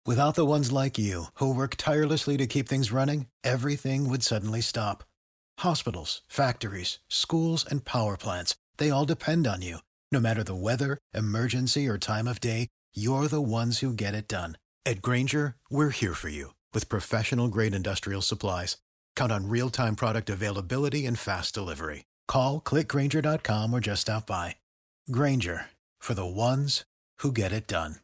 Without the ones like you, who work tirelessly to keep things running, everything would suddenly stop. Hospitals, factories, schools, and power plants, they all depend on you. No matter the weather, emergency, or time of day, you're the ones who get it done. At Grainger, we're here for you with professional-grade industrial supplies. Count on real-time product availability and fast delivery. Call, click Grainger.com, or just stop by. Grainger, for the ones who get it done.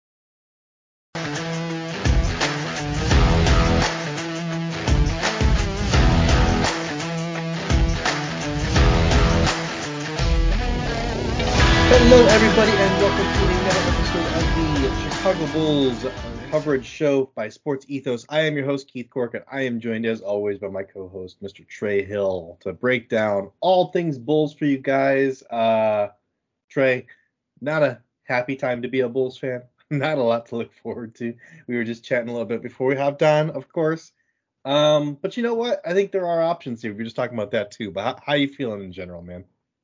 Hello, everybody, and welcome to another episode of the Chicago Bulls coverage show by Sports Ethos. I am your host, Keith Cork, and I am joined, as always, by my co-host, Mr. Trey Hill, to break down all things Bulls for you guys. Trey, not a happy time to be a Bulls fan. Not a lot to look forward to. We were just chatting a little bit before we hopped on, of course. But you know what? I think there are options here. We were just talking about that, too. But how are you feeling in general, man?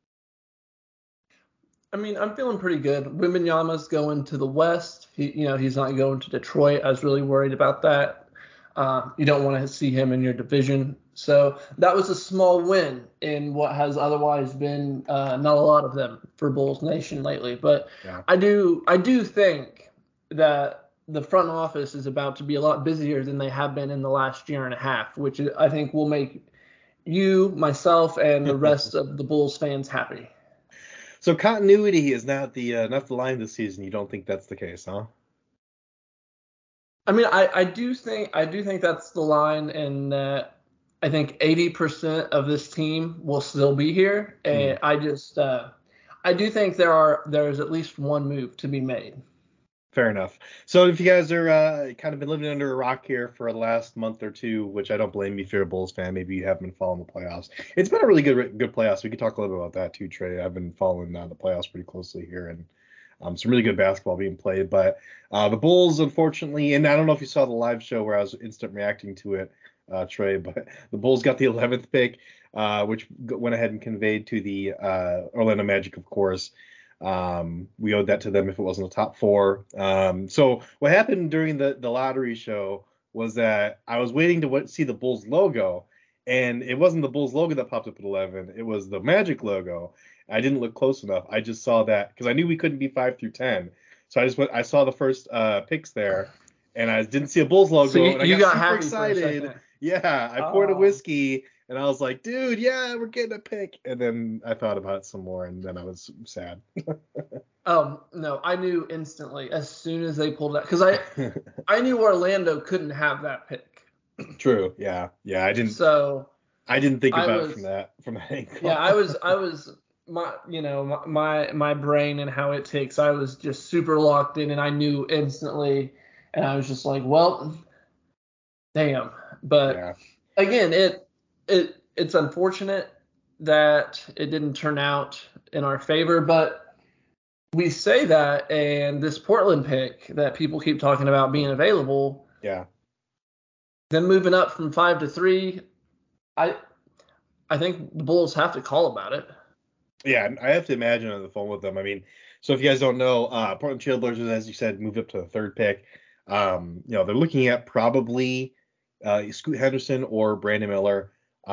I mean, I'm feeling pretty good. Wembanyama's going to the West. He's not going to Detroit. I was really worried about that. You don't want to see him in your division. So that was a small win in what has otherwise been not a lot of them for Bulls Nation lately. But yeah. I do think that the front office is about to be a lot busier than they have been in the last year and a half, which I think will make you, myself, and the rest of the Bulls fans happy. So continuity is not the line this season. You don't think that's the case, huh? I mean, I do think that's the line, and I think 80% of this team will still be here. And I do think there's at least one move to be made. Fair enough. So if you guys are kind of been living under a rock here for the last month or two, which I don't blame you if you're a Bulls fan, maybe you haven't been following the playoffs. It's been a really good playoffs. We could talk a little bit about that too, Trey. I've been following the playoffs pretty closely here, and some really good basketball being played. But the Bulls, unfortunately, and I don't know if you saw the live show where I was instant reacting to it, Trey, but the Bulls got the 11th pick, which went ahead and conveyed to the Orlando Magic, of course. We owed that to them if it wasn't a top four. So what happened during the lottery show was that I was waiting to see the Bulls logo, and it wasn't the Bulls logo that popped up at 11. It was the Magic logo. I didn't look close enough. I just saw that because I knew we couldn't be 5 through 10. So I saw the first picks there, and I didn't see a Bulls logo. So and I got super excited. Yeah, I poured a whiskey. And I was like, dude, yeah, we're getting a pick. And then I thought about it some more, and then I was sad. No, I knew instantly as soon as they pulled out. Because I knew Orlando couldn't have that pick. True, yeah. I didn't think about it from that angle. Yeah, I was my brain and how it ticks. I was just super locked in, and I knew instantly. And I was just like, well, damn. But again, it's unfortunate that it didn't turn out in our favor, but we say that, and this Portland pick that people keep talking about being available, then moving up from 5 to 3, I think the Bulls have to call about it. Yeah, I have to imagine on the phone with them. I mean, so if you guys don't know, Portland Trailblazers, as you said, moved up to the 3rd pick. They're looking at probably Scoot Henderson or Brandon Miller.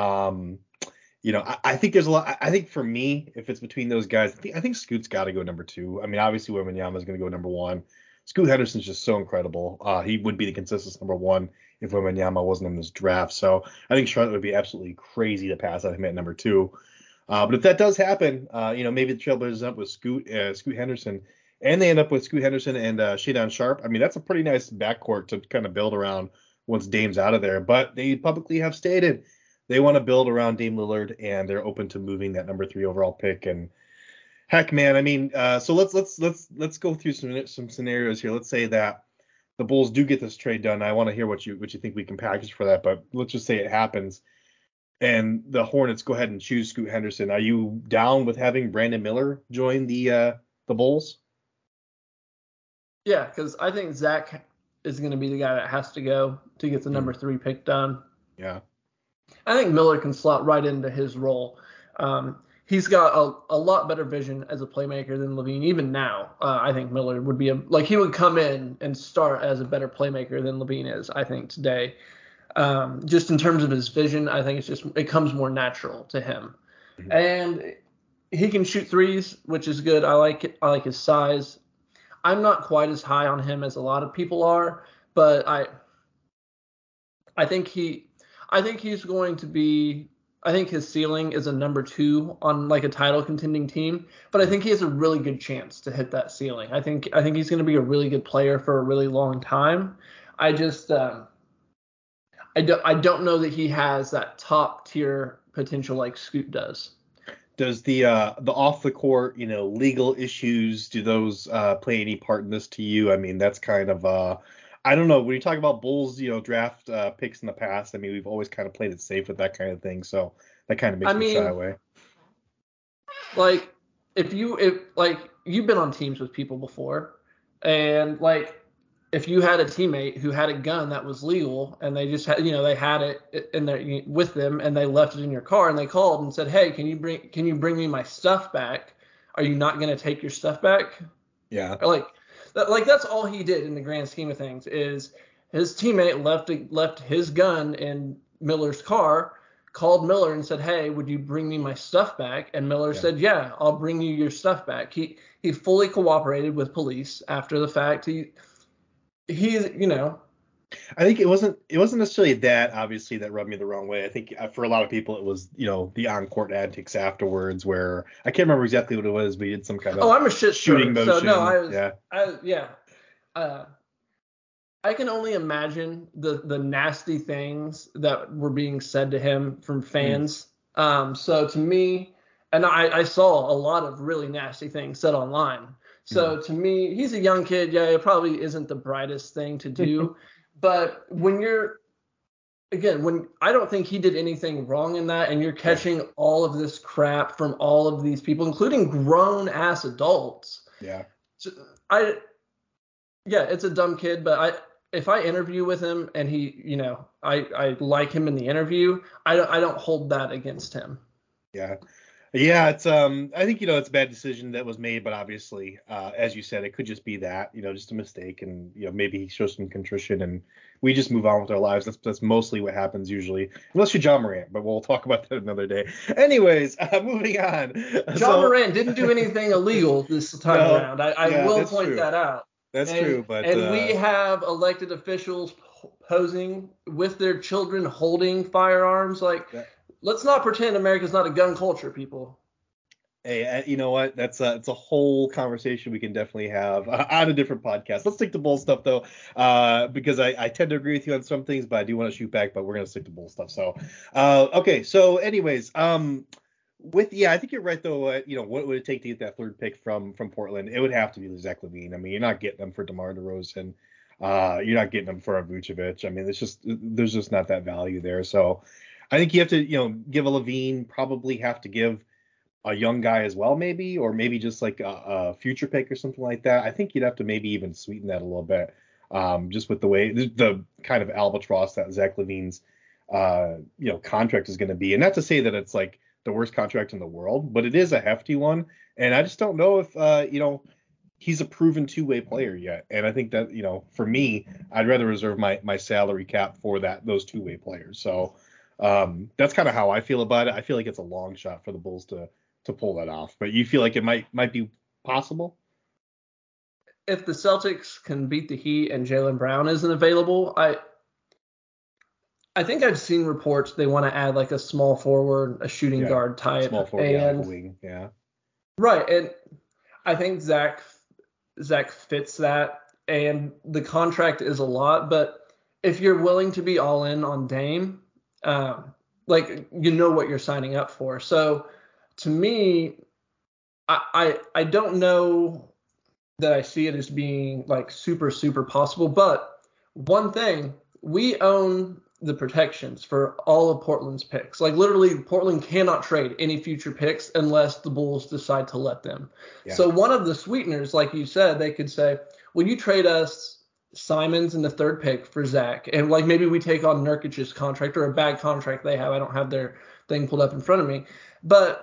I think there's a lot. I think for me, if it's between those guys, I think Scoot's got to go number 2. I mean, obviously Wembanyama is going to go number 1. Scoot Henderson's just so incredible. He would be the consensus number 1 if Wembanyama wasn't in this draft. So I think Charlotte would be absolutely crazy to pass on him at number 2. But if that does happen, maybe the Trailblazers end up with Scoot Henderson, and they end up with Scoot Henderson and Shaedon Sharpe. I mean, that's a pretty nice backcourt to kind of build around once Dame's out of there. But they publicly have stated they want to build around Dame Lillard, and they're open to moving that number 3 overall pick. And heck, man, I mean, so let's go through some scenarios here. Let's say that the Bulls do get this trade done. I want to hear what you think we can package for that, but let's just say it happens, and the Hornets go ahead and choose Scoot Henderson. Are you down with having Brandon Miller join the Bulls? Yeah, because I think Zach is going to be the guy that has to go to get the number 3 pick done. Yeah. I think Miller can slot right into his role. he's got a lot better vision as a playmaker than LaVine. Even now, I think Miller would be he would come in and start as a better playmaker than LaVine is, I think, today. Just in terms of his vision, I think it comes more natural to him. Mm-hmm. And he can shoot threes, which is good. I like it. I like his size. I'm not quite as high on him as a lot of people are, but I think he's going to be. I think his ceiling is a number 2 on like a title contending team, but I think he has a really good chance to hit that ceiling. I think he's going to be a really good player for a really long time. I just I don't know that he has that top tier potential like Scoot does. Does the off the court, legal issues, do those play any part in this to you? I mean, that's kind of I don't know. When you talk about Bulls, draft picks in the past, I mean, we've always kind of played it safe with that kind of thing. So that kind of makes me shy away. Like, if you've been on teams with people before, and like, if you had a teammate who had a gun that was legal and they just had, they had it in there with them and they left it in your car and they called and said, hey, can you bring me my stuff back? Are you not going to take your stuff back? Yeah. Like that's all he did in the grand scheme of things is his teammate left his gun in Miller's car, called Miller and said, hey, would you bring me my stuff back? And Miller said, yeah, I'll bring you your stuff back. He fully cooperated with police after the fact. I think it wasn't necessarily that, obviously, that rubbed me the wrong way. I think for a lot of people it was, the on-court antics afterwards where I can't remember exactly what it was, but he did some kind of I'm a shit shooting motion. So no, I can only imagine the nasty things that were being said to him from fans. So to me, and I saw a lot of really nasty things said online. So to me, he's a young kid. Yeah, it probably isn't the brightest thing to do. But when I don't think he did anything wrong in that, and you're catching all of this crap from all of these people, including grown ass adults. Yeah. So it's a dumb kid, but if I interview with him and he, I like him in the interview, I don't hold that against him. Yeah. Yeah, it's I think it's a bad decision that was made, but obviously, as you said, it could just be that, just a mistake, and maybe he shows some contrition, and we just move on with our lives. That's mostly what happens usually, unless you're John Morant, but we'll talk about that another day. Anyways, moving on. John Morant didn't do anything illegal this time around. I will point that out. That's true, but we have elected officials posing with their children holding firearms, Let's not pretend America's not a gun culture, people. Hey, you know what? It's a whole conversation we can definitely have on a different podcast. Let's stick to Bull stuff, though, because I tend to agree with you on some things, but I do want to shoot back, but we're going to stick to Bull stuff. So, okay. So anyways, I think you're right, though. What would it take to get that third pick from Portland? It would have to be Zach LaVine. I mean, you're not getting them for DeMar DeRozan. You're not getting them for Vucevic. I mean, there's just not that value there. So I think you have to, give a LaVine, probably have to give a young guy as well, maybe, or maybe just like a future pick or something like that. I think you'd have to maybe even sweeten that a little bit, just with the way the kind of albatross that Zach LaVine's, contract is going to be. And not to say that it's like the worst contract in the world, but it is a hefty one. And I just don't know if, he's a proven two-way player yet. And I think that, for me, I'd rather reserve my salary cap for those two-way players. So that's kind of how I feel about it. I feel like it's a long shot for the Bulls to pull that off, but you feel like it might be possible? If the Celtics can beat the Heat and Jaylen Brown isn't available, I think I've seen reports they want to add like a small forward, a shooting guard type. Small forward, wing, yeah. Right, and I think Zach fits that, and the contract is a lot, but if you're willing to be all in on Dame, what you're signing up for. So to me, I don't know that I see it as being like super, super possible. But one thing, we own the protections for all of Portland's picks. Like literally, Portland cannot trade any future picks unless the Bulls decide to let them. Yeah. So one of the sweeteners, like you said, they could say, will you trade us Simons in the third pick for Zach, and like maybe we take on Nurkic's contract or a bad contract they have. I don't have their thing pulled up in front of me, but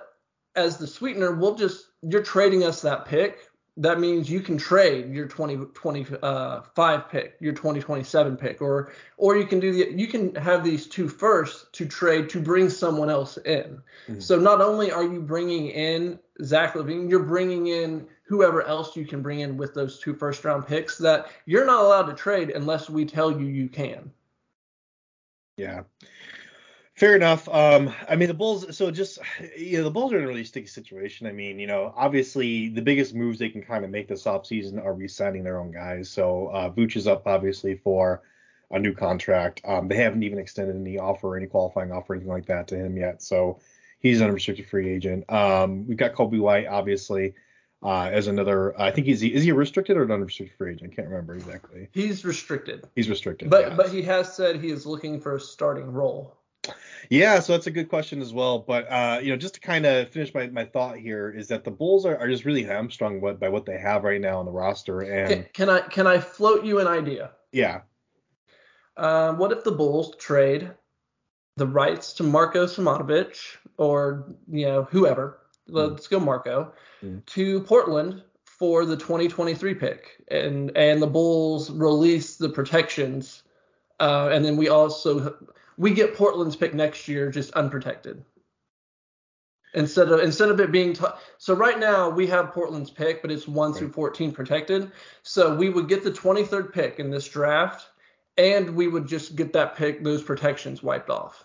as the sweetener, you're trading us that pick. That means you can trade your 2025 pick, your 2027 pick, or you can have these two first to trade to bring someone else in. Mm-hmm. So not only are you bringing in Zach LaVine, you're bringing in whoever else you can bring in with those 2 first-round picks that you're not allowed to trade unless we tell you can. Yeah. Fair enough. I mean, the Bulls, the Bulls are in a really sticky situation. I mean, obviously the biggest moves they can kind of make this offseason are re-signing their own guys. So Vooch is up, obviously, for a new contract. They haven't even extended any offer, any qualifying offer, anything like that to him yet. So he's an unrestricted free agent. We've got Kobe White, obviously, as another. I think is he a restricted or an unrestricted free agent? I can't remember exactly. He's restricted. But he has said he is looking for a starting role. Yeah, so that's a good question as well. But just to kind of finish my thought here is that the Bulls are just really hamstrung by what they have right now on the roster. And can I float you an idea? Yeah. What if the Bulls trade the rights to Marko Simonovic or whoever? Let's go Marko to Portland for the 2023 pick, and the Bulls release the protections, and then we get Portland's pick next year just unprotected. Instead of it being so right now we have Portland's pick, but it's 1 through 14 protected. So we would get the 23rd pick in this draft, and we would just get that pick, those protections wiped off.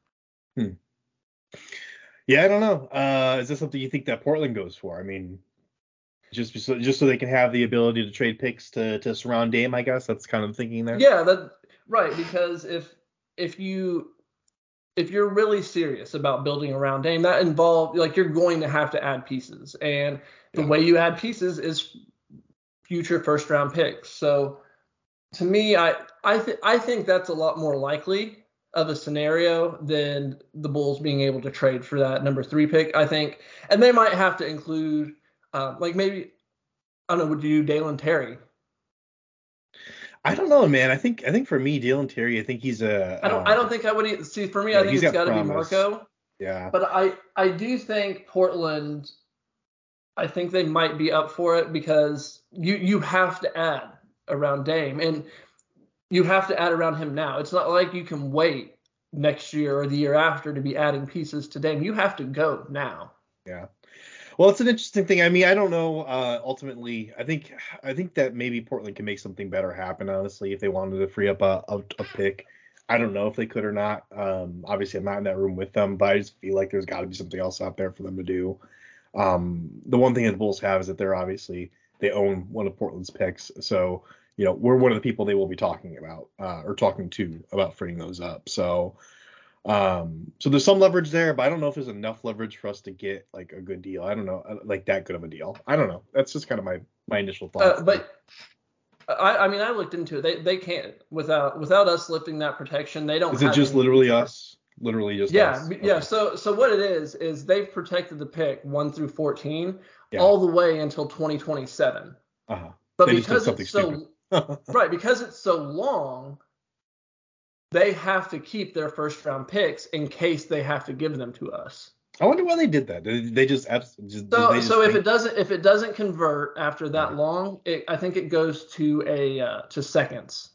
Yeah, I don't know. Is this something you think that Portland goes for? I mean, just so they can have the ability to trade picks to surround Dame, I guess that's kind of the thinking there. Yeah, right. Because if you're really serious about building around Dame, that involves you're going to have to add pieces, and the way you add pieces is future first round picks. So to me, I think that's a lot more likely of a scenario than the Bulls being able to trade for that number 3 pick. I think, and they might have to include maybe, I don't know, would you do Dalen Terry? I don't know, man. I think for me, Dalen Terry, I think he's a. I don't think I would see. For me, I think it's got to be Marko. Yeah. But I do think Portland. I think they might be up for it because you have to add around Dame, and you have to add around him now. It's not like you can wait next year or the year after to be adding pieces to Dame. You have to go now. Yeah. Well, it's an interesting thing. I mean, I don't know. Ultimately, I think that maybe Portland can make something better happen, honestly, if they wanted to free up a pick. I don't know if they could or not. Obviously, I'm not in that room with them, but I just feel like there's got to be something else out there for them to do. The one thing that the Bulls have is that they own one of Portland's picks. So, we're one of the people they will be talking about or talking to about freeing those up. So there's some leverage there, but I don't know if there's enough leverage for us to get a good deal. I don't know, that good of a deal. I don't know. That's just kind of my initial thought. But I mean, I looked into it. They can't without us lifting that protection. They don't. Is it just literally us? Literally just us? Yeah. Okay. So what it is they've protected the pick 1 through 14 all the way until 2027. Uh-huh. But because it's so right, because it's so long, they have to keep their first round picks in case they have to give them to us. I wonder why they did that. Did they just so if it doesn't convert after that long, I think it goes to seconds.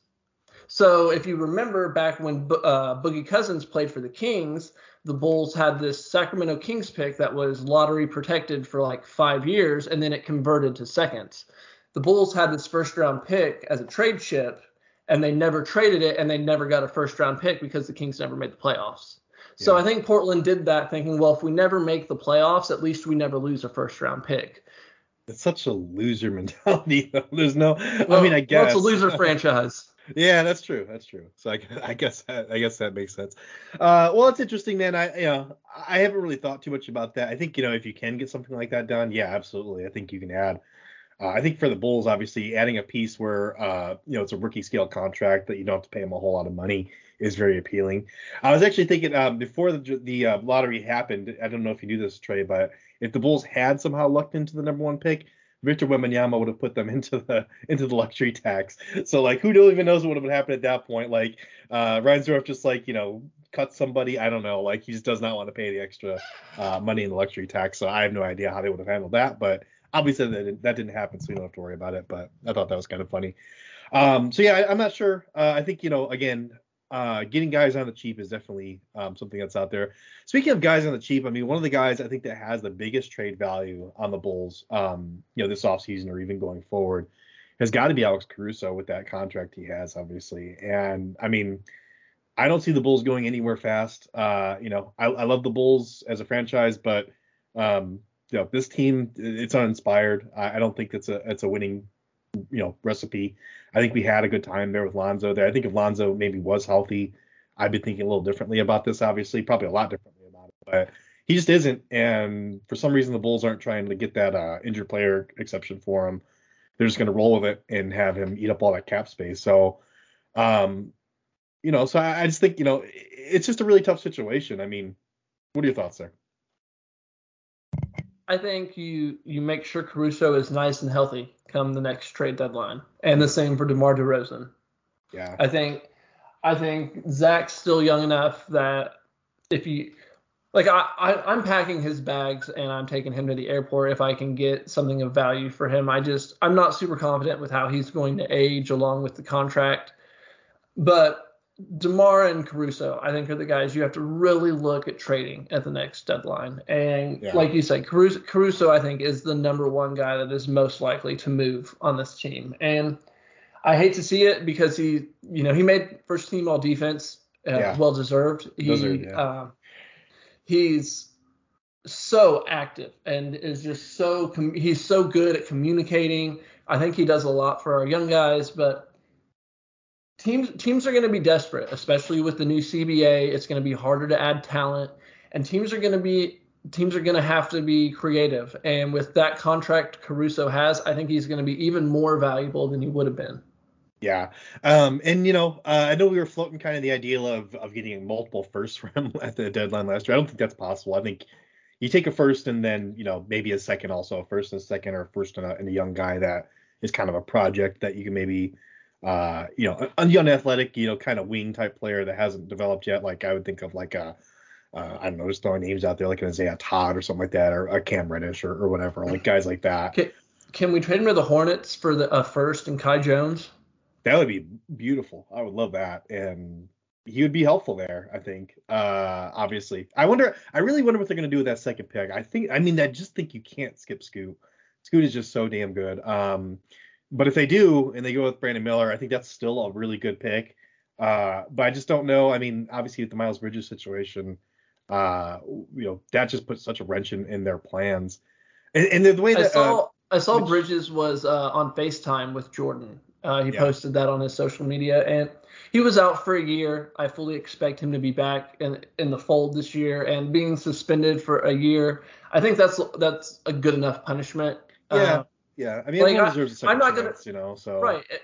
So if you remember back when Boogie Cousins played for the Kings, the Bulls had this Sacramento Kings pick that was lottery protected for 5 years, and then it converted to seconds. The Bulls had this first round pick as a trade chip, and they never traded it, and they never got a first-round pick because the Kings never made the playoffs. So I think Portland did that thinking, well, if we never make the playoffs, at least we never lose a first-round pick. It's such a loser mentality. There's no – I guess. Well, it's a loser franchise. Yeah, that's true. So I guess that makes sense. Well, it's interesting, man. I haven't really thought too much about that. I think, if you can get something like that done, yeah, absolutely. I think you can add – I think for the Bulls, obviously, adding a piece where, it's a rookie scale contract that you don't have to pay them a whole lot of money is very appealing. I was actually thinking before the lottery happened, I don't know if you knew this, Trey, but if the Bulls had somehow lucked into the number 1 pick, Victor Wembanyama would have put them into the luxury tax. So who even knows what would have happened at that point? Reinsdorf just cut somebody. I don't know. Like, he just does not want to pay the extra money in the luxury tax. So I have no idea how they would have handled that. But obviously that didn't happen, so we don't have to worry about it. But I thought that was kind of funny. So yeah, I'm not sure. I think, again, getting guys on the cheap is definitely something that's out there. Speaking of guys on the cheap, I mean, one of the guys I think that has the biggest trade value on the Bulls, this offseason or even going forward, has got to be Alex Caruso with that contract he has, obviously. And I mean, I don't see the Bulls going anywhere fast. I love the Bulls as a franchise, but this team, it's uninspired. I don't think it's a winning recipe. I think we had a good time there with Lonzo there. I think if Lonzo maybe was healthy, I'd be thinking a little differently about this, obviously, probably a lot differently about it, but he just isn't. And for some reason, the Bulls aren't trying to get that injured player exception for him. They're just going to roll with it and have him eat up all that cap space. So, so I just think, it's just a really tough situation. I mean, what are your thoughts there? I think you make sure Caruso is nice and healthy come the next trade deadline, and the same for DeMar DeRozan. Yeah, I think Zach's still young enough that if you I'm packing his bags and I'm taking him to the airport if I can get something of value for him. I'm not super confident with how he's going to age along with the contract, but DeMar and Caruso, I think, are the guys you have to really look at trading at the next deadline. And like you said, Caruso, I think, is the number one guy that is most likely to move on this team. And I hate to see it because he made first team all defense, well deserved. He's so active and is just he's so good at communicating. I think he does a lot for our young guys, but teams are going to be desperate, especially with the new CBA. It's going to be harder to add talent, and teams are going to have to be creative. And with that contract Caruso has, I think he's going to be even more valuable than he would have been. Yeah. I know we were floating kind of the ideal of getting multiple firsts for him at the deadline last year. I don't think that's possible. I think you take a first and then, maybe a second, also a first and a second, or a first and a young guy that is kind of a project that you can maybe a young athletic, kind of wing type player that hasn't developed yet. Like I would think of like I don't know, just throwing names out there like an Isaiah Todd or something like that, or a Cam Reddish or whatever, like guys like that. Can we trade him to the Hornets for the first and Kai Jones? That would be beautiful. I would love that, and he would be helpful there. I think. Obviously, I really wonder what they're going to do with that second pick. I just think you can't skip Scoot. Scoot is just so damn good. But if they do and they go with Brandon Miller, I think that's still a really good pick. But I just don't know. I mean, obviously with the Miles Bridges situation, that just puts such a wrench in their plans. And the way that I saw Bridges was on FaceTime with Jordan. He posted that on his social media, and he was out for a year. I fully expect him to be back in the fold this year, and being suspended for a year, I think that's a good enough punishment. Yeah, I mean, everyone deserves a second chance, so.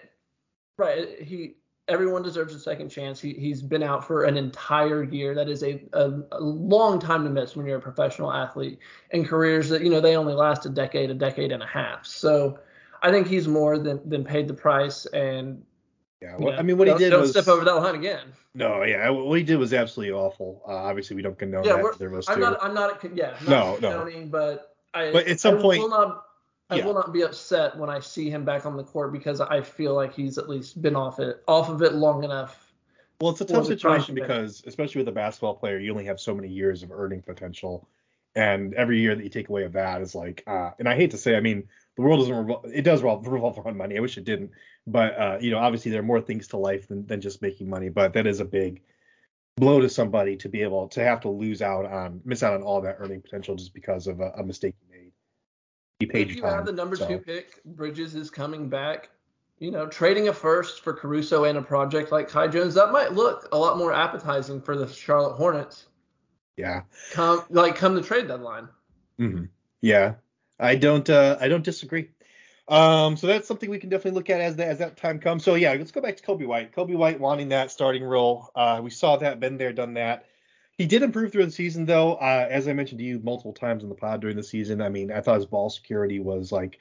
Right. Everyone deserves a second chance. He's been out for an entire year. That is a long time to miss when you're a professional athlete in careers that, they only last a decade and a half. So I think he's more than paid the price. And what he did don't was step over that line again. No, what he did was absolutely awful. Obviously, we don't condone that. There was I'm not condoning, but at some point. I will not be upset when I see him back on the court because I feel like he's at least been off of it long enough. Well, it's a tough situation because, especially with a basketball player, you only have so many years of earning potential, and every year that you take away of that is like, and I hate to say, I mean, the world does revolve around money. I wish it didn't, but obviously there are more things to life than just making money. But that is a big blow to somebody to be able to have to miss out on all that earning potential just because of a mistake you made. If you have the number 2 pick, Bridges is coming back. Trading a first for Caruso and a project like Kai Jones, that might look a lot more appetizing for the Charlotte Hornets. Yeah. Come the trade deadline. Mm-hmm. Yeah. I don't disagree. So that's something we can definitely look at as that time comes. So yeah, let's go back to Coby White. Coby White wanting that starting role. We saw that, been there, done that. He did improve through the season, though. As I mentioned to you multiple times in the pod during the season, I mean, I thought his ball security was like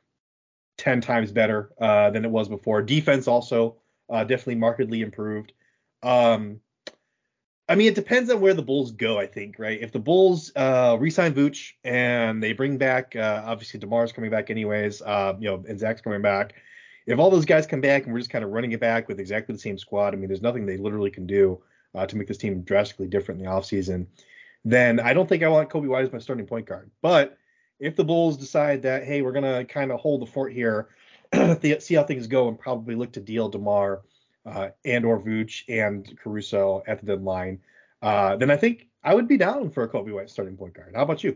10 times better than it was before. Defense also definitely markedly improved. I mean, it depends on where the Bulls go, I think, right? If the Bulls re-sign Vooch and they bring back, obviously DeMar's coming back anyways, and Zach's coming back. If all those guys come back and we're just kind of running it back with exactly the same squad, I mean, there's nothing they literally can do to make this team drastically different in the offseason, then I don't think I want Coby White as my starting point guard. But if the Bulls decide that, hey, we're going to kind of hold the fort here, see how things go, and probably look to deal DeMar and or Vooch and Caruso at the deadline, then I think I would be down for a Coby White starting point guard. How about you?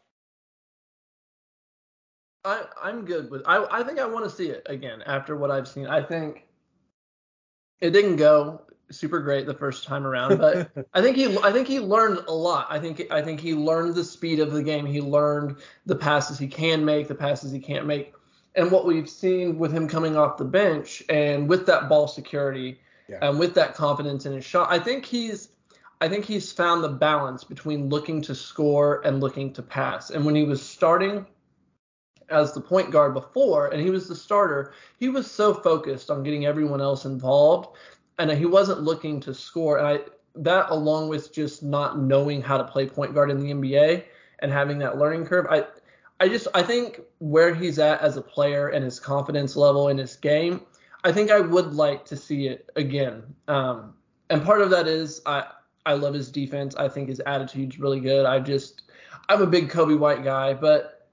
I'm good with. I think I want to see it again after what I've seen. I think it didn't go super great the first time around, but I think he learned a lot. I think he learned the speed of the game. He learned the passes he can make, the passes he can't make, and what we've seen with him coming off the bench and with that ball security and with that confidence in his shot. I think he's found the balance between looking to score and looking to pass. And when he was starting as the point guard before, and he was the starter, he was so focused on getting everyone else involved, and he wasn't looking to score. And that, along with just not knowing how to play point guard in the NBA and having that learning curve, I think where he's at as a player and his confidence level in his game, I think I would like to see it again. And part of that is I love his defense. I think his attitude's really good. I'm a big Coby White guy, but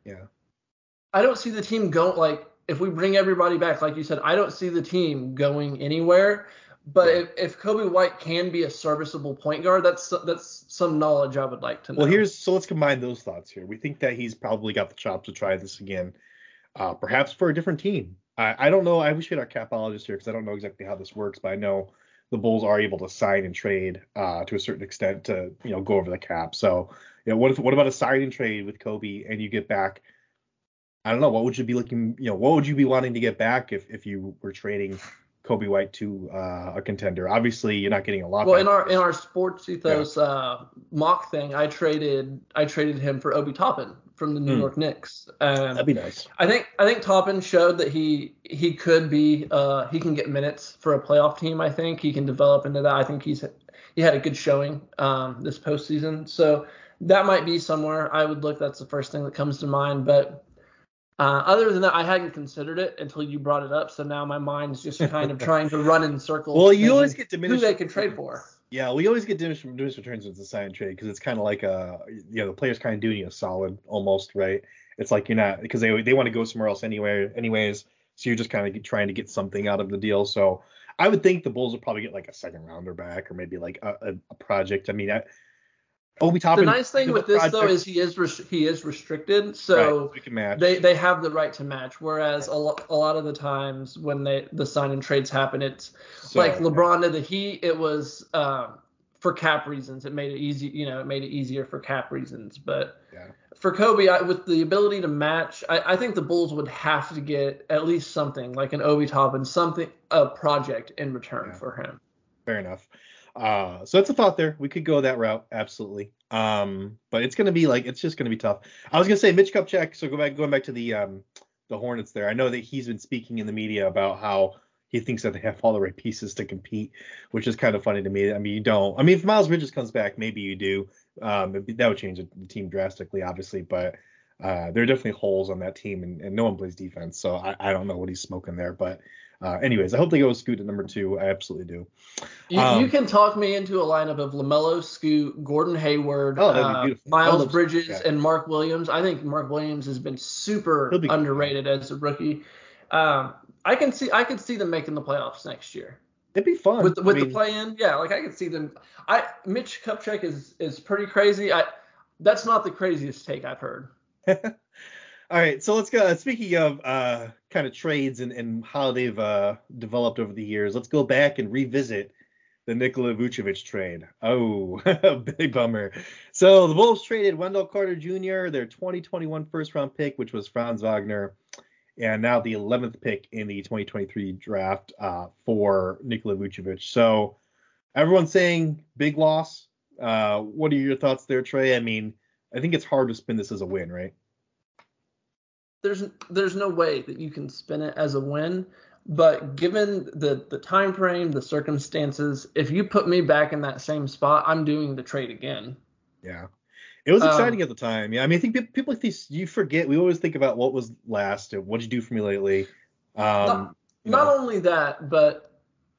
I don't see the team going, like, if we bring everybody back, like you said, I don't see the team going anywhere. But if Coby White can be a serviceable point guard, that's some knowledge I would like to know. Well, so let's combine those thoughts here. We think that he's probably got the chops to try this again, perhaps for a different team. I don't know. I wish we had our capologist here because I don't know exactly how this works, but I know the Bulls are able to sign and trade to a certain extent to go over the cap. So what about a sign and trade with Coby and you get back? I don't know. What would you be looking? What would you be wanting to get back if you were trading Coby White to a contender? Obviously, you're not getting a lot. Well, in our Sports Ethos mock thing, I traded him for Obi Toppin from the New York Knicks. That'd be nice. I think Toppin showed that he could be he can get minutes for a playoff team. I think he can develop into that. I think he had a good showing this postseason, so that might be somewhere I would look. That's the first thing that comes to mind, but. Other than that, I hadn't considered it until you brought it up. So now my mind's just kind of trying to run in circles. Well, you always get diminished. Who they could trade for. Yeah, we always get diminished returns with the sign and trade because it's kind of like the players kind of doing you a solid almost, right? It's like you're not because they want to go somewhere else anyways. So you're just kind of trying to get something out of the deal. So I would think the Bulls will probably get like a second rounder back or maybe like a project. I mean, Obi Toppin. The nice thing with this though is he is restricted, so we can match. They have the right to match. Whereas a lot of the times when the sign and trades happen, it's like LeBron to the Heat. It was for cap reasons. It made it easy. It made it easier for cap reasons. But for Coby, with the ability to match, I think the Bulls would have to get at least something like an Obi Toppin, a project in return for him. Fair enough. So that's a thought there. We could go that route, absolutely. But it's just gonna be tough. I was gonna say Mitch Kupchak. So going back to the Hornets there. I know that he's been speaking in the media about how he thinks that they have all the right pieces to compete, which is kind of funny to me. I mean, you don't. I mean, if Miles Bridges comes back, maybe you do. That would change the team drastically, obviously. But there are definitely holes on that team, and no one plays defense. So I don't know what he's smoking there, but. Anyways, I hope they go with Scoot at number 2. I absolutely do. You can talk me into a lineup of LaMelo, Scoot, Gordon Hayward, Miles Bridges, and Mark Williams. I think Mark Williams has been super underrated as a rookie. I could see them making the playoffs next year. It'd be fun with the play-in. Yeah, like I could see them. Mitch Kupchak is pretty crazy. That's not the craziest take I've heard. All right, so let's go. Speaking of kind of trades and how they've developed over the years, let's go back and revisit the Nikola Vucevic trade. Oh, big bummer. So the Bulls traded Wendell Carter Jr., their 2021 first-round pick, which was Franz Wagner, and now the 11th pick in the 2023 draft for Nikola Vucevic. So everyone's saying big loss. What are your thoughts there, Trey? I mean, I think it's hard to spin this as a win, right? There's no way that you can spin it as a win. But given the time frame, the circumstances, if you put me back in that same spot, I'm doing the trade again. Yeah. It was Um, exciting at the time. Yeah, I mean, I think people like these, you forget. We always think about what was last and what'd you do for me lately. not You not know, only that, but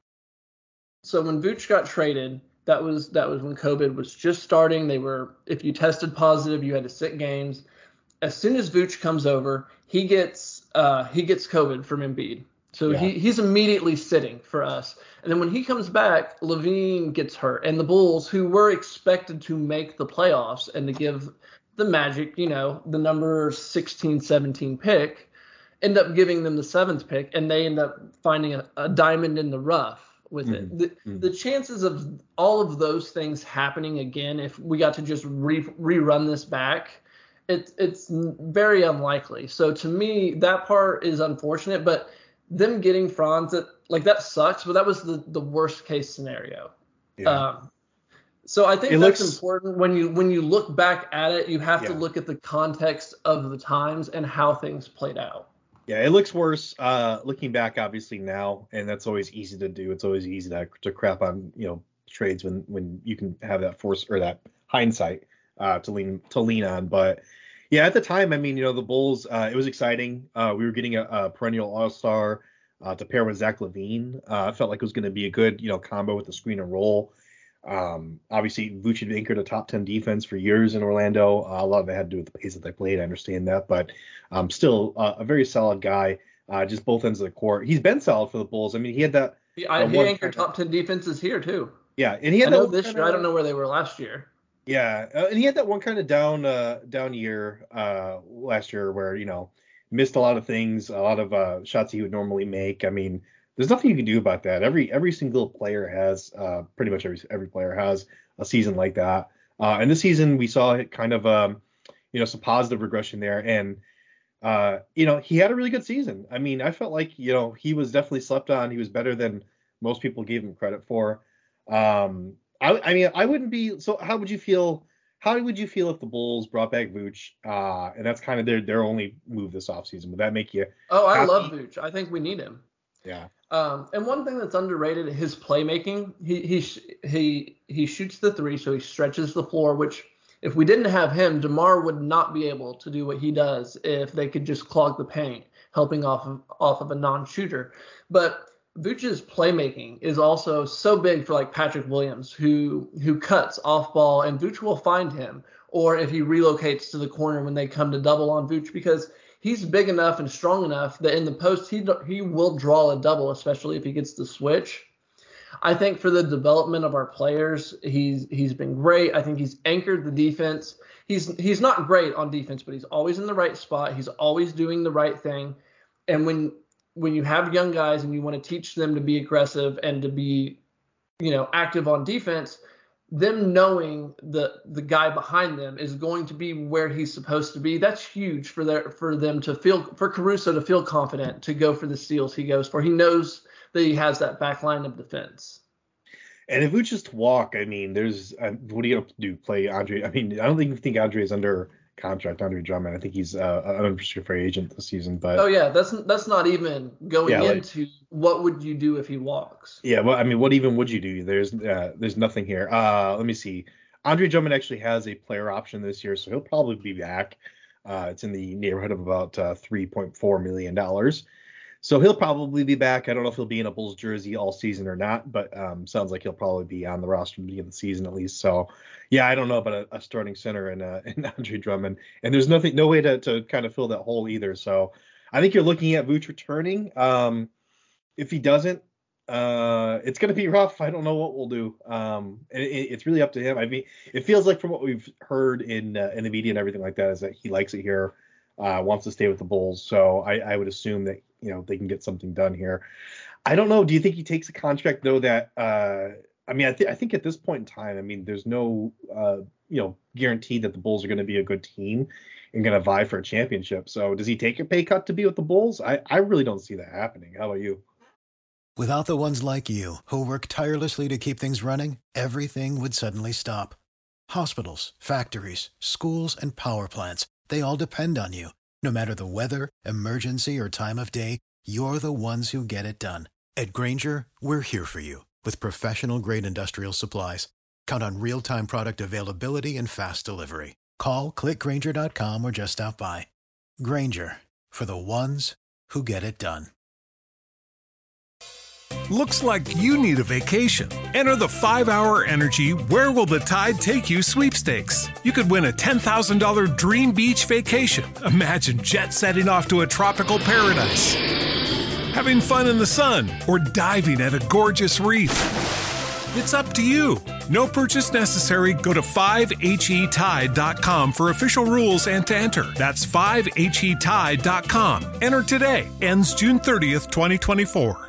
so when Vooch got traded, that was when COVID was just starting. They were, if you tested positive, you had to sit games. As soon as Vooch comes over, he gets COVID from Embiid. So yeah, he's immediately sitting for us. And then when he comes back, Levine gets hurt. And the Bulls, who were expected to make the playoffs and to give the Magic, the number 16, 17 pick, end up giving them the seventh pick, and they end up finding a diamond in the rough with hmm it. The chances of all of those things happening again, if we got to just rerun this back, it's very unlikely. So to me, that part is unfortunate, but them getting Franz, that sucks, but that was the worst case scenario. yeah. Um, so I think It that's looks, important when you look back at it, you have to yeah, look at the context of the times and how things played out. yeah. It looks worse. Looking back, obviously now, and that's always easy to do. It's always easy to crap on trades when you can have that force or that hindsight to lean on. But yeah, at the time, I mean, the Bulls, it was exciting. We were getting a perennial All-Star to pair with Zach LaVine. I felt like it was going to be a good, combo with the screen and roll. Obviously, Vooch had anchored a top 10 defense for years in Orlando. A lot of it had to do with the pace that they played. I understand that, but still a very solid guy. Just both ends of the court. He's been solid for the Bulls. I mean, he had He, that he one anchored top 10 defenses here too. yeah, and he had I that know one this kind year. I don't of know where they were last year. yeah, and he had that one kind of down year last year where missed a lot of things, a lot of shots he would normally make. I mean, there's nothing you can do about that. Every single player has pretty much every player has a season like that. And this season we saw it kind of some positive regression there, and he had a really good season. I mean, I felt like he was definitely slept on. He was better than most people gave him credit for. I mean, I wouldn't be. So how would you feel? How would you feel if the Bulls brought back Vooch, and that's kind of their only move this offseason? Would that make you Oh, I love happy? Vooch. I think we need him. Yeah. And one thing that's underrated is his playmaking. He shoots the three, so he stretches the floor. Which, if we didn't have him, DeMar would not be able to do what he does if they could just clog the paint, helping off of a non-shooter. But Vooch's playmaking is also so big for like Patrick Williams, who cuts off ball, and Vooch will find him. Or if he relocates to the corner when they come to double on Vooch, because he's big enough and strong enough that in the post he will draw a double, especially if he gets the switch. I think for the development of our players, he's been great. I think he's anchored the defense. He's not great on defense, but he's always in the right spot. He's always doing the right thing. And when you have young guys and you want to teach them to be aggressive and to be, active on defense, them knowing the guy behind them is going to be where he's supposed to be, that's huge for Caruso to feel confident to go for the steals he goes for. He knows that he has that back line of defense. And if Vooch just walk, I mean, there's what are you gonna do? Play Andre? I mean, I don't think Andre is under contract. Andre Drummond. I think he's an unrestricted free agent this season. Oh But yeah, that's not even going yeah, into what would you do if he walks. yeah, well, I mean, what even would you do? There's nothing here. Let me see. Andre Drummond actually has a player option this year, so he'll probably be back. It's in the neighborhood of about $3.4 million. So he'll probably be back. I don't know if he'll be in a Bulls jersey all season or not, but sounds like he'll probably be on the roster at the beginning of the season at least. So yeah, I don't know about a starting center in Andre Drummond, and there's no way to kind of fill that hole either. So I think you're looking at Vooch returning. If he doesn't, it's going to be rough. I don't know what we'll do. It's really up to him. I mean, it feels like from what we've heard in the media and everything like that is that he likes it here, wants to stay with the Bulls. So I would assume that they can get something done here. I don't know. Do you think he takes a contract though that? I mean, I think at this point in time, I mean, there's no guarantee that the Bulls are going to be a good team and going to vie for a championship. So does he take a pay cut to be with the Bulls? I really don't see that happening. How about you? Without the ones like you, who work tirelessly to keep things running, everything would suddenly stop. Hospitals, factories, schools, and power plants, they all depend on you. No matter the weather, emergency, or time of day, you're the ones who get it done. At Grainger, we're here for you with professional-grade industrial supplies. Count on real-time product availability and fast delivery. Call, click Grainger.com, or just stop by. Grainger, for the ones who get it done. Looks like you need a vacation. Enter the 5-Hour Energy Where Will the Tide Take You sweepstakes. You could win a $10,000 dream beach vacation. Imagine jet setting off to a tropical paradise, having fun in the sun, or diving at a gorgeous reef. It's up to you. No purchase necessary. Go to 5HETide.com for official rules and to enter. That's 5HETide.com. Enter today. Ends June 30th, 2024.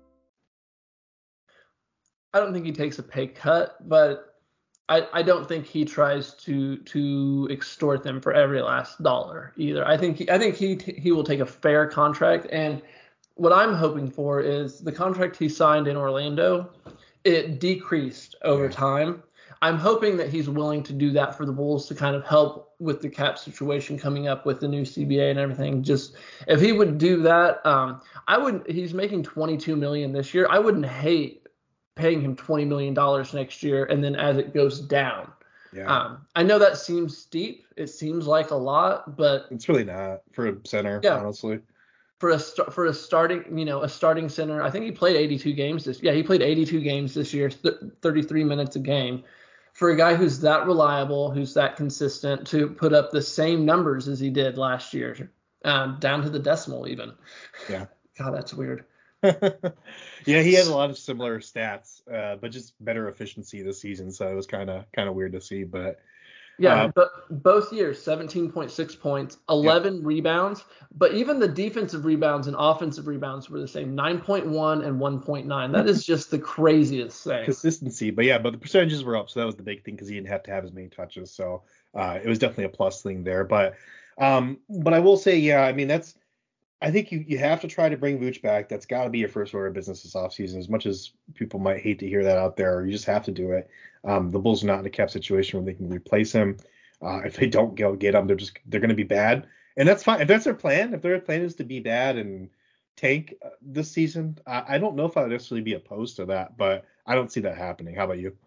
I don't think he takes a pay cut, but I don't think he tries to extort them for every last dollar either. I think he will take a fair contract, and what I'm hoping for is the contract he signed in Orlando, it decreased over time. I'm hoping that he's willing to do that for the Bulls to kind of help with the cap situation coming up with the new CBA and everything. Just if he would do that, he's making $22 million this year. I wouldn't hate paying him $20 million next year, and then as it goes down. Yeah. I know that seems steep. It seems like a lot, but it's really not for a center, honestly. For a starting center, I think he played 82 games he played 82 games this year, 33 minutes a game. For a guy who's that reliable, who's that consistent, to put up the same numbers as he did last year, down to the decimal even. Yeah. God, that's weird. Yeah, he has a lot of similar stats, but just better efficiency this season. So it was kind of weird to see. But but both years, 17.6 points, 11 rebounds. But even the defensive rebounds and offensive rebounds were the same, 9.1 and 1.9. That is just the craziest thing. Consistency, but the percentages were up, so that was the big thing because he didn't have to have as many touches. So it was definitely a plus thing there. But I will say, I mean I think you have to try to bring Vooch back. That's got to be your first order of business this offseason. As much as people might hate to hear that out there, you just have to do it. The Bulls are not in a cap situation where they can replace him. If they don't go get him, they're going to be bad, and that's fine. If that's their plan, if their plan is to be bad and tank this season, I don't know if I would necessarily be opposed to that, but I don't see that happening. How about you?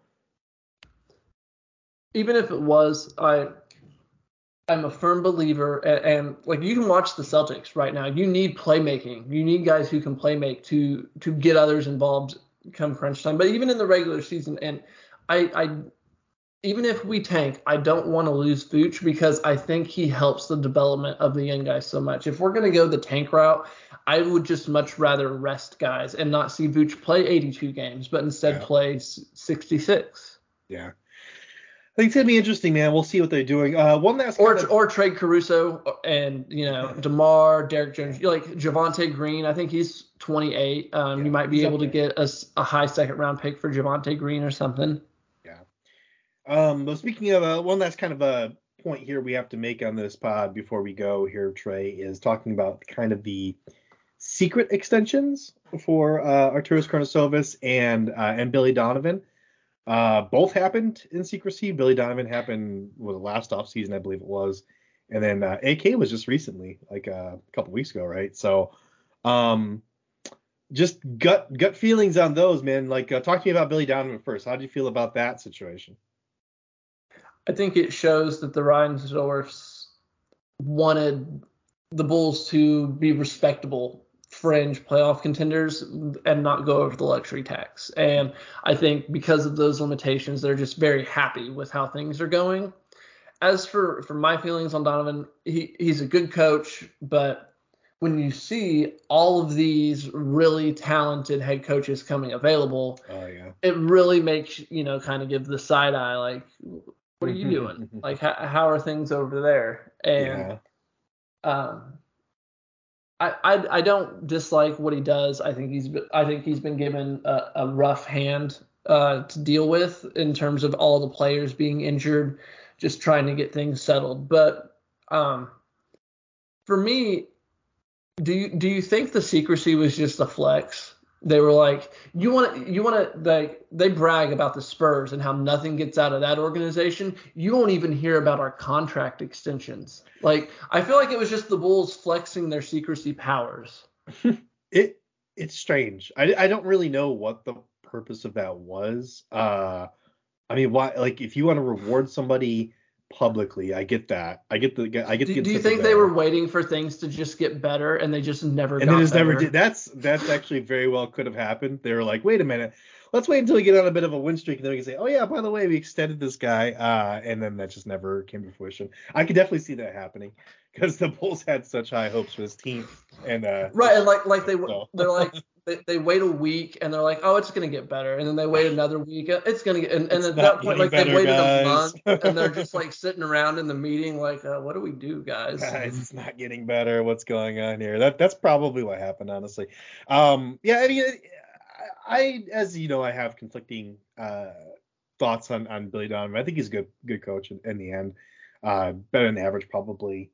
Even if it was, I'm a firm believer, and like you can watch the Celtics right now. You need playmaking. You need guys who can playmake to get others involved come crunch time. But even in the regular season, and I even if we tank, I don't want to lose Vooch because I think he helps the development of the young guys so much. If we're going to go the tank route, I would just much rather rest guys and not see Vooch play 82 games, but instead play 66. Yeah. I think it's going to be interesting, man. We'll see what they're doing. One last or trade Caruso and, DeMar, Derek Jones, like Javonte Green. I think he's 28. You might be able to get a high second-round pick for Javonte Green or something. Yeah. But speaking of one last kind of a point here we have to make on this pod before we go here, Trey, is talking about kind of the secret extensions for Arturas Karnisovas and Billy Donovan. Both happened in secrecy. Billy Donovan happened last offseason, I believe it was. And then AK was just recently, like a couple weeks ago, right? So just gut feelings on those, man. Like, talk to me about Billy Donovan first. How did you feel about that situation? I think it shows that the Reinsdorfs wanted the Bulls to be respectable fringe playoff contenders and not go over the luxury tax. And I think because of those limitations, they're just very happy with how things are going. As for my feelings on Donovan, he's a good coach, but when you see all of these really talented head coaches coming available, it really makes, kind of give the side eye, like, what are you doing? Like, how are things over there? And I don't dislike what he does. I think he's been given a rough hand to deal with in terms of all the players being injured, just trying to get things settled. But for me, do you think the secrecy was just a flex? They were like, you want to like, they brag about the Spurs and how nothing gets out of that organization. You won't even hear about our contract extensions. Like, I feel like it was just the Bulls flexing their secrecy powers. It's strange. I don't really know what the purpose of that was. I mean, why? Like, if you want to reward somebody publicly, I get that. I get the Do you incentive think they there. were waiting for things to just get better and they just never And got they just never better? did. That's actually very well could have happened. They were like, wait a minute, let's wait until we get on a bit of a win streak, and then we can say, oh yeah, by the way, we extended this guy, and then that just never came to fruition. I could definitely see that happening because the Bulls had such high hopes for this team, and Right, and like so. they're like they wait a week and they're like, oh, it's gonna get better, and then they wait another week, it's gonna get, and It's at not that point, getting like they better, waited guys. a month and they're just like sitting around in the meeting, like, what do we do, guys? Guys, it's not getting better. What's going on here? That's probably what happened, honestly. Yeah, I mean, I as you know, I have conflicting thoughts on Billy Donovan. I think he's a good coach in the end. Better than average, probably.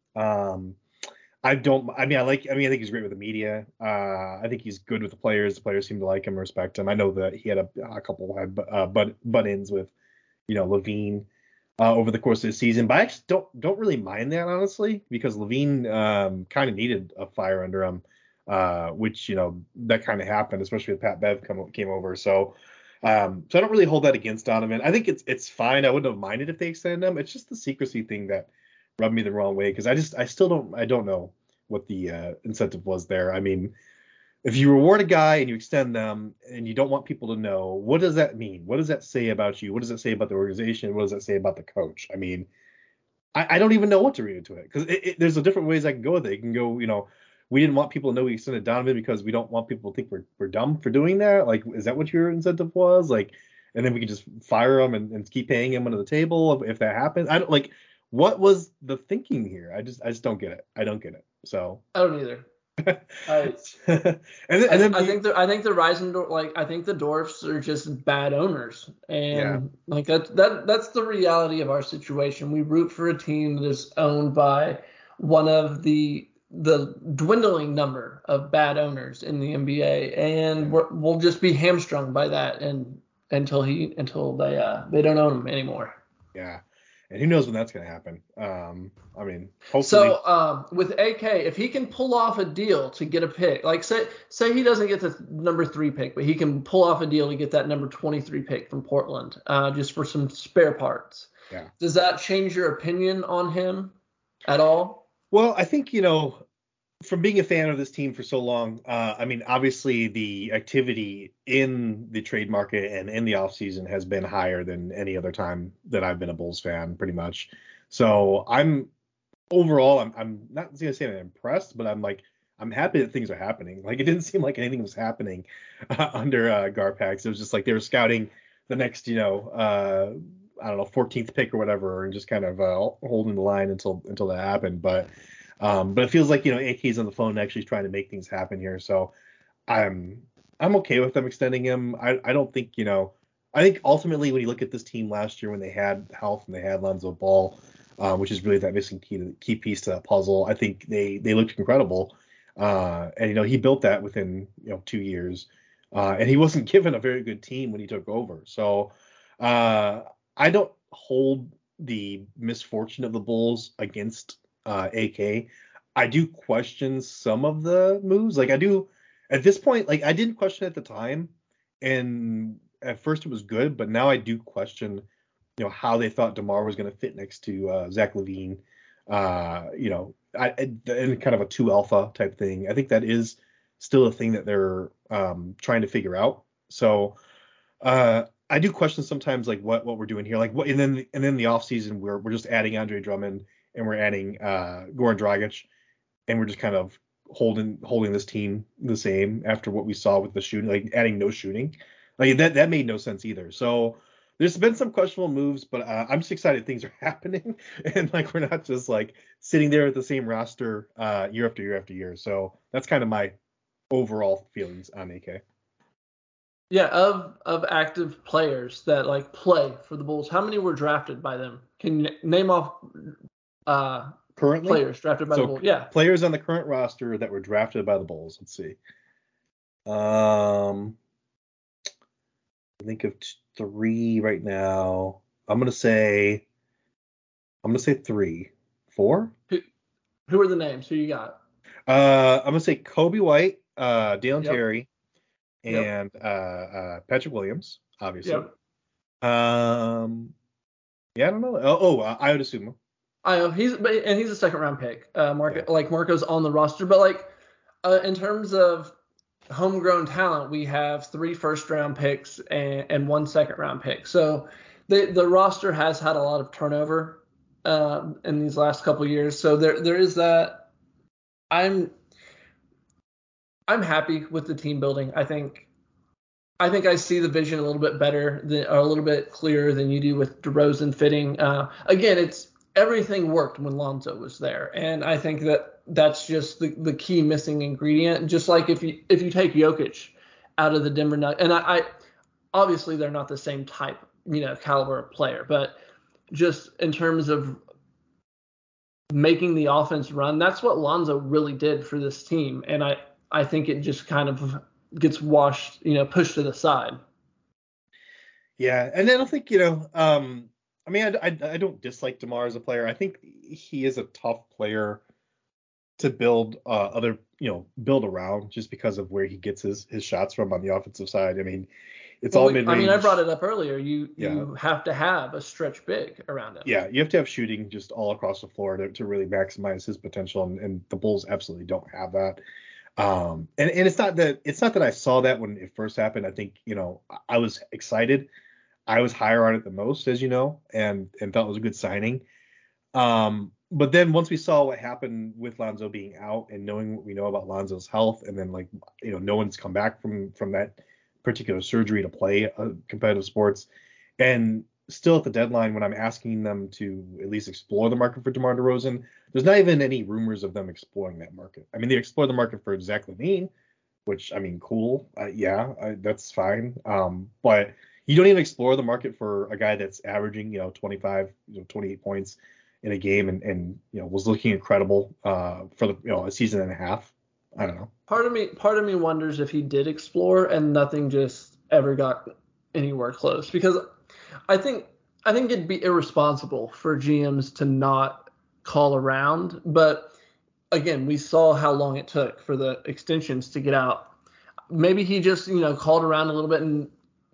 I think he's great with the media. I think he's good with the players. The players seem to like him and respect him. I know that he had a couple butt-ins with, Levine over the course of the season, but I actually don't really mind that, honestly, because Levine kind of needed a fire under him, which, that kind of happened, especially with Pat Bev came over. So I don't really hold that against Donovan. I think it's fine. I wouldn't have minded if they extended him. It's just the secrecy thing that rubbed me the wrong way, because I don't know what the incentive was there. I mean, if you reward a guy and you extend them and you don't want people to know, what does that mean? What does that say about you? What does it say about the organization? What does that say about the coach? I mean, I don't even know what to read into it, because there's a different ways I can go with it. It can go, we didn't want people to know we extended Donovan because we don't want people to think we're dumb for doing that. Like, is that what your incentive was? Like, and then we can just fire him and keep paying him under the table if that happens. I don't like. What was the thinking here? I just don't get it. I don't get it. So I don't either. I think the Rising, I think the Dwarfs are just bad owners, and like that's the reality of our situation. We root for a team that is owned by one of the dwindling number of bad owners in the NBA, and we'll just be hamstrung by that, and until they don't own him anymore. Yeah. And who knows when that's going to happen? I mean, hopefully. So with AK, if he can pull off a deal to get a pick, like say he doesn't get the number 3 pick, but he can pull off a deal to get that number 23 pick from Portland, just for some spare parts. Yeah. Does that change your opinion on him at all? Well, I think, from being a fan of this team for so long, I mean, obviously the activity in the trade market and in the offseason has been higher than any other time that I've been a Bulls fan, pretty much. So I'm not going to say I'm impressed, but I'm happy that things are happening. Like, it didn't seem like anything was happening under Garpax. It was just like they were scouting the next, I don't know, 14th pick or whatever, and just kind of holding the line until that happened. But it feels like, AK's on the phone actually trying to make things happen here. So I'm okay with them extending him. I don't think, I think ultimately when you look at this team last year, when they had health and they had Lonzo Ball, which is really that missing key piece to that puzzle, I think they looked incredible. And, he built that within, 2 years. And he wasn't given a very good team when he took over. So I don't hold the misfortune of the Bulls against AK. I do question some of the moves. Like, I do at this point. Like, I didn't question it at the time, and at first it was good, but now I do question, how they thought DeMar was going to fit next to Zach LaVine. In kind of a 2 alpha type thing. I think that is still a thing that they're trying to figure out. So I do question sometimes, like, what we're doing here. Like, what and then the offseason we're just adding Andre Drummond and we're adding Goran Dragic, and we're just kind of holding this team the same after what we saw with the shooting, like adding no shooting. Like, that made no sense either. So there's been some questionable moves, but I'm just excited things are happening, and like we're not just like sitting there with the same roster year after year after year. So that's kind of my overall feelings on AK. Yeah, of active players that like play for the Bulls, how many were drafted by them? Can you name off currently players drafted by the Bulls? Yeah, players on the current roster that were drafted by the Bulls. Let's see. I think of 3 right now. I'm gonna say 3, 4. Who are the names? Who you got? I'm gonna say Kobe White, Dalen Yep. Terry, Yep. and Patrick Williams, obviously. Yep. Yeah, I don't know. Ayo Dosunmu. I know he's a second round pick. Yeah. Marco's on the roster, but like in terms of homegrown talent, we have 3 first round picks and 1 second round pick. So the roster has had a lot of turnover in these last couple years. So there is that. I'm happy with the team building. I think I see the vision a little bit better or a little bit clearer than you do with DeRozan fitting. Again, it's everything worked when Lonzo was there, and I think that's just the key missing ingredient. Just like if you take Jokic out of the Denver Nuggets, and I obviously they're not the same type, caliber of player, but just in terms of making the offense run, that's what Lonzo really did for this team, and I think it just kind of gets washed, pushed to the side. Yeah, and I don't think, I mean, I don't dislike DeMar as a player. I think he is a tough player to build build around just because of where he gets his shots from on the offensive side. I mean, it's all mid-range. I mean, I brought it up earlier. You have to have a stretch big around him. Yeah, you have to have shooting just all across the floor to really maximize his potential, and the Bulls absolutely don't have that. And it's not that I saw that when it first happened. I think, I was excited. I was higher on it than most, as you know, and thought it was a good signing. But then once we saw what happened with Lonzo being out and knowing what we know about Lonzo's health, and then no one's come back from that particular surgery to play competitive sports, and still at the deadline when I'm asking them to at least explore the market for DeMar DeRozan, there's not even any rumors of them exploring that market. I mean, they explore the market for Zach LaVine, which, I mean, cool. That's fine. But you don't even explore the market for a guy that's averaging, 25, 28 points in a game and was looking incredible for a season and a half. I don't know. Part of me wonders if he did explore and nothing just ever got anywhere close, because I think it'd be irresponsible for GMs to not call around. But again, we saw how long it took for the extensions to get out. Maybe he just, called around a little bit and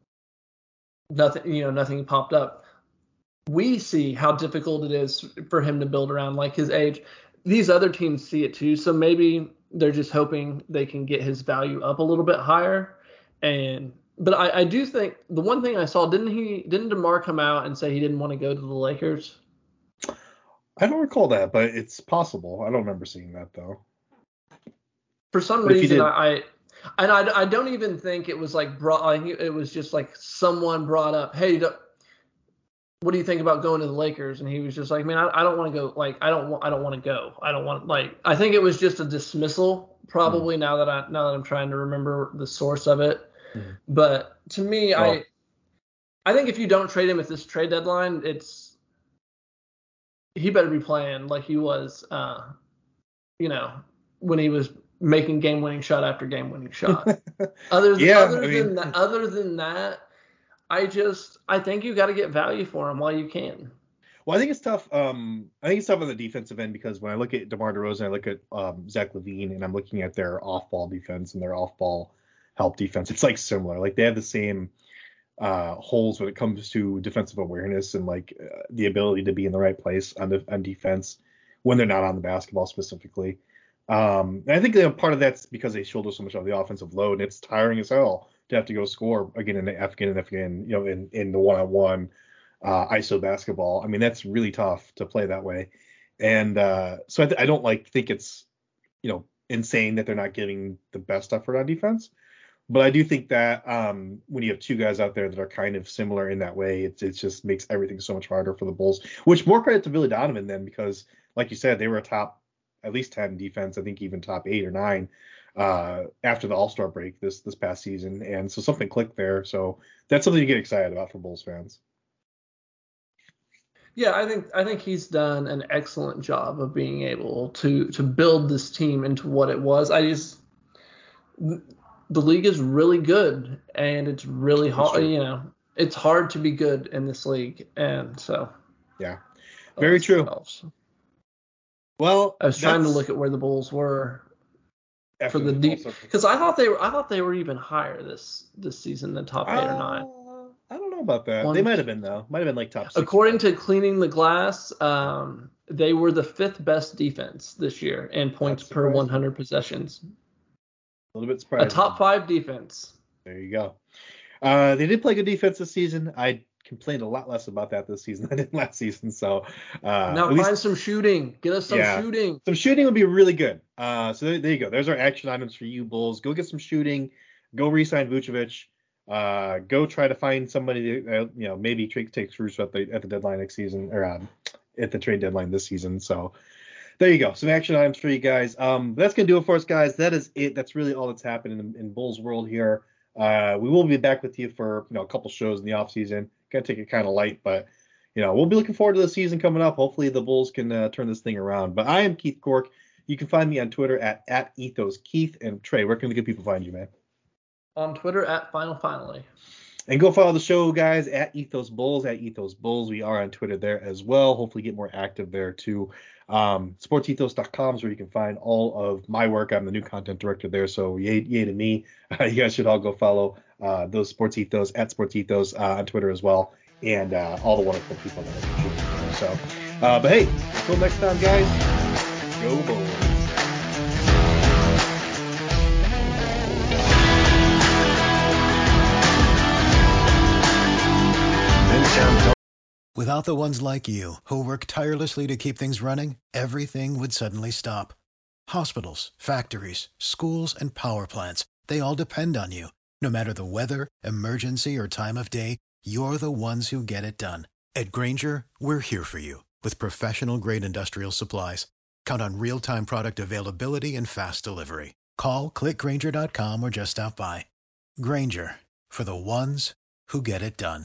nothing popped up. We see how difficult it is for him to build around, like his age. These other teams see it too. So maybe they're just hoping they can get his value up a little bit higher. But I do think the one thing I saw, didn't DeMar come out and say he didn't want to go to the Lakers? I don't recall that, but it's possible. I don't remember seeing that though. For some reason, I don't even think it was like it was just like someone brought up, hey, what do you think about going to the Lakers? And he was just like, man, I don't want to go. Like, I don't want to go. I don't want, like, I think it was just a dismissal probably. Now that I'm trying to remember the source of it. Mm-hmm. But to me, I think if you don't trade him at this trade deadline, he better be playing like he was, when he was making game-winning shot after game-winning shot. Other than that, I think you got to get value for him while you can. Well, I think it's tough. I think it's tough on the defensive end, because when I look at DeMar DeRozan, I look at Zach LaVine, and I'm looking at their off-ball defense and their off-ball help defense. It's like similar. Like they have the same holes when it comes to defensive awareness and the ability to be in the right place on defense when they're not on the basketball specifically. And I think part of that's because they shoulder so much of the offensive load, and it's tiring as hell to have to go score again and again, in the one-on-one ISO basketball. I mean, that's really tough to play that way. And so I don't think it's, insane that they're not giving the best effort on defense. But I do think that when you have two guys out there that are kind of similar in that way, it just makes everything so much harder for the Bulls, which more credit to Billy Donovan then, because like you said, they were a top at least 10 defense, I think even top 8 or 9 after the All-Star break this past season. And so something clicked there. So that's something to get excited about for Bulls fans. Yeah, I think he's done an excellent job of being able to build this team into what it was. The league is really good, and it's really hard. It's hard to be good in this league, and so. Yeah, very true. Well, I was trying to look at where the Bulls were. for the deep, because I thought they were even higher this season than top 8 or 9. I don't know about that. They might have been though. Might have been like top 6. According to Cleaning the Glass, they were the 5th best defense this year in points per 100 possessions. A little bit surprising. A top 5 defense. There you go. They did play good defense this season. I complained a lot less about that this season than I did last season. So now find some shooting. Get us some shooting. Some shooting would be really good. So there you go. There's our action items for you Bulls. Go get some shooting. Go re-sign Vucevic. Go try to find somebody to maybe take Strus at the deadline next season, or at the trade deadline this season. So there you go. Some action items for you guys. That's gonna do it for us, guys. That is it. That's really all that's happening in Bulls world here. We will be back with you for a couple shows in the off season. Gonna take it kind of light, but we'll be looking forward to the season coming up. Hopefully the Bulls can turn this thing around. But I am Keith Cork. You can find me on Twitter at @EthosKeith. And Trey, where can the good people find you, man? On Twitter at Finally. And go follow the show, guys, at Ethos Bulls, We are on Twitter there as well. Hopefully get more active there too. Sportsethos.com is where you can find all of my work. I'm the new content director there, so yay to me. You guys should all go follow those Sports Ethos at Sports Ethos on Twitter as well, and all the wonderful people that are there. So, but hey, until next time, guys, go Bulls. Without the ones like you, who work tirelessly to keep things running, everything would suddenly stop. Hospitals, factories, schools, and power plants, they all depend on you. No matter the weather, emergency, or time of day, you're the ones who get it done. At Grainger, we're here for you with professional-grade industrial supplies. Count on real-time product availability and fast delivery. Call, click Grainger.com, or just stop by. Grainger, for the ones who get it done.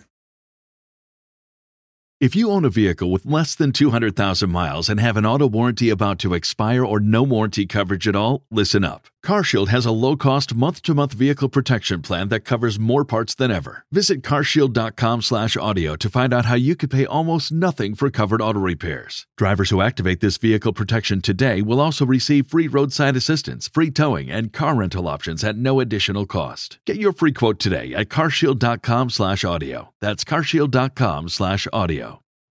If you own a vehicle with less than 200,000 miles and have an auto warranty about to expire or no warranty coverage at all, listen up. CarShield has a low-cost month-to-month vehicle protection plan that covers more parts than ever. Visit carshield.com/audio to find out how you could pay almost nothing for covered auto repairs. Drivers who activate this vehicle protection today will also receive free roadside assistance, free towing, and car rental options at no additional cost. Get your free quote today at carshield.com/audio. That's carshield.com/audio.